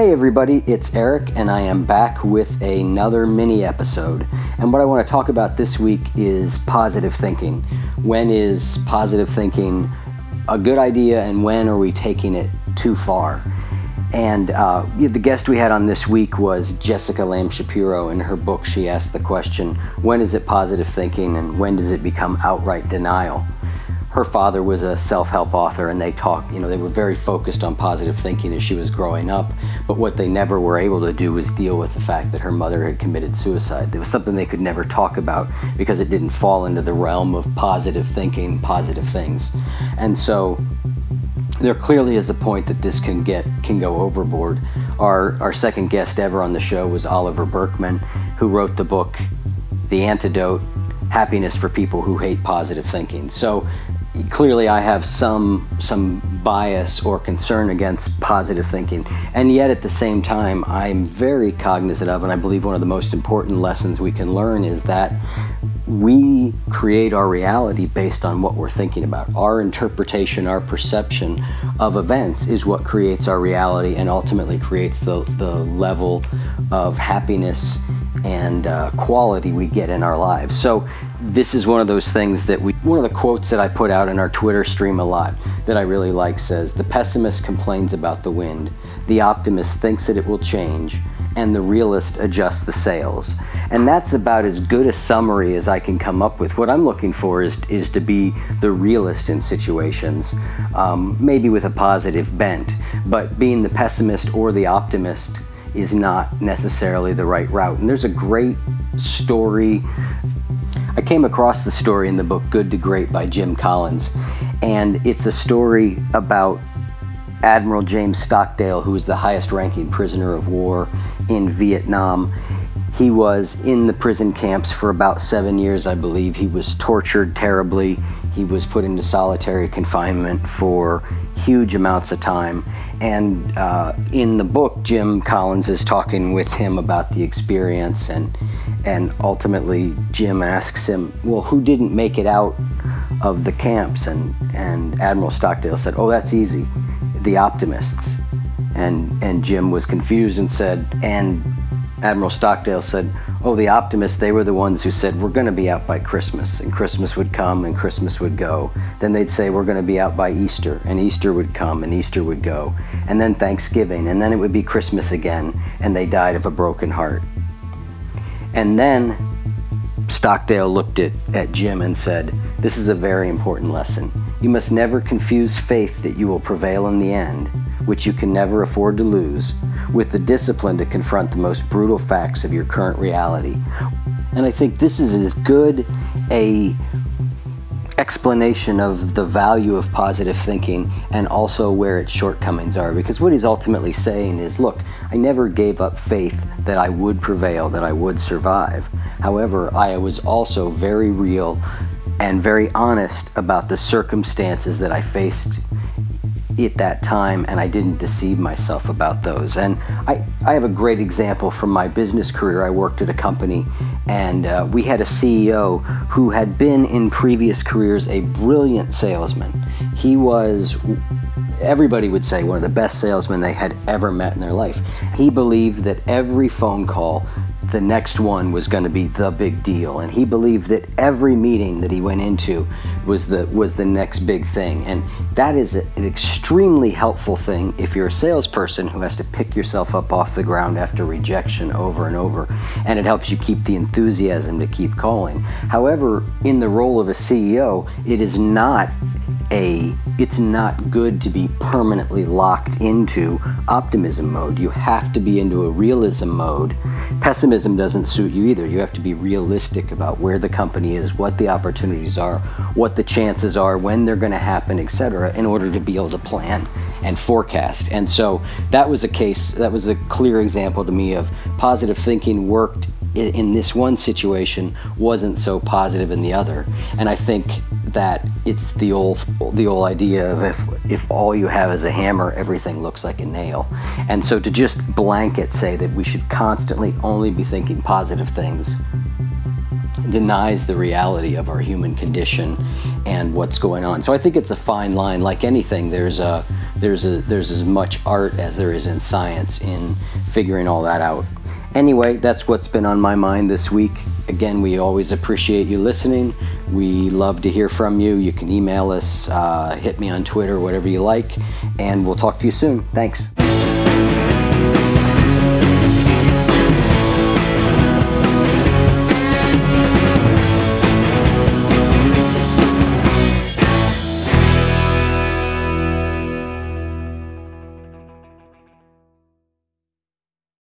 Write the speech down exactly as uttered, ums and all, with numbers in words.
Hey everybody, it's Eric and I am back with another mini episode. And what I want to talk about this week is positive thinking. When is positive thinking a good idea and when are we taking it too far? And uh, the guest we had on this week was Jessica Lamb Shapiro. In her book, she asked the question, when is it positive thinking and when does it become outright denial? Her father was a self-help author and they talked, you know, they were very focused on positive thinking as she was growing up, but what they never were able to do was deal with the fact that her mother had committed suicide. It was something they could never talk about because it didn't fall into the realm of positive thinking, positive things. And so there clearly is a point that this can get can go overboard. Our our second guest ever on the show was Oliver Burkeman, who wrote the book The Antidote: Happiness for People Who Hate Positive Thinking. So clearly I have some some bias or concern against positive thinking, and yet at the same time I'm very cognizant of, and I believe one of the most important lessons we can learn is that we create our reality based on what we're thinking about. Our interpretation, our perception of events is what creates our reality and ultimately creates the, the level of happiness and uh, quality we get in our lives. So this is one of those things that we, one of the quotes that I put out in our Twitter stream a lot that I really like says, "The pessimist complains about the wind, the optimist thinks that it will change, and the realist adjusts the sails." And that's about as good a summary as I can come up with. What I'm looking for is, is to be the realist in situations, um, maybe with a positive bent, but being the pessimist or the optimist is not necessarily the right route. And there's a great story. I came across the story in the book Good to Great by Jim Collins, and it's a story about Admiral James Stockdale, who was the highest ranking prisoner of war in Vietnam. He was in the prison camps for about seven years, I believe. He was tortured terribly. He was put into solitary confinement for huge amounts of time. And uh, in the book, Jim Collins is talking with him about the experience, and and ultimately Jim asks him, well, who didn't make it out of the camps? And, and Admiral Stockdale said, oh, that's easy, the optimists. And, and Jim was confused and said, and Admiral Stockdale said, oh, the optimists, they were the ones who said, we're going to be out by Christmas. And Christmas would come and Christmas would go. Then they'd say, we're going to be out by Easter. And Easter would come and Easter would go. And then Thanksgiving. And then it would be Christmas again. And they died of a broken heart. And then Stockdale looked at, at Jim and said, this is a very important lesson. You must never confuse faith that you will prevail in the end, which you can never afford to lose, with the discipline to confront the most brutal facts of your current reality. And I think this is as good a explanation of the value of positive thinking and also where its shortcomings are, because what he's ultimately saying is, look, I never gave up faith that I would prevail, that I would survive. However, I was also very real and very honest about the circumstances that I faced at that time, and I didn't deceive myself about those. And I, I have a great example from my business career. I worked at a company, and uh, we had a C E O who had been in previous careers a brilliant salesman. He was, everybody would say, one of the best salesmen they had ever met in their life. He believed that every phone call, the next one was going to be the big deal, and he believed that every meeting that he went into was the was the next big thing. And that is a, an extremely helpful thing if you're a salesperson who has to pick yourself up off the ground after rejection over and over, and it helps you keep the enthusiasm to keep calling. However, in the role of a C E O, it is not a it's not good to be permanently locked into optimism mode. You have to be into a realism mode. Pessimism doesn't suit you either. You have to be realistic about where the company is, what the opportunities are, what the chances are, when they're going to happen, et cetera, in order to be able to plan and forecast. And so that was a case, that was a clear example to me of positive thinking worked in this one situation, wasn't so positive in the other. And I think that it's the old the old idea of if if all you have is a hammer, everything looks like a nail. And so to just blanket say that we should constantly only be thinking positive things denies the reality of our human condition and what's going on. So I think it's a fine line. Like anything, there's a there's a there's as much art as there is in science in figuring all that out. Anyway, that's what's been on my mind this week. Again, we always appreciate you listening. We love to hear from you. You can email us, uh, hit me on Twitter, whatever you like, and we'll talk to you soon. Thanks.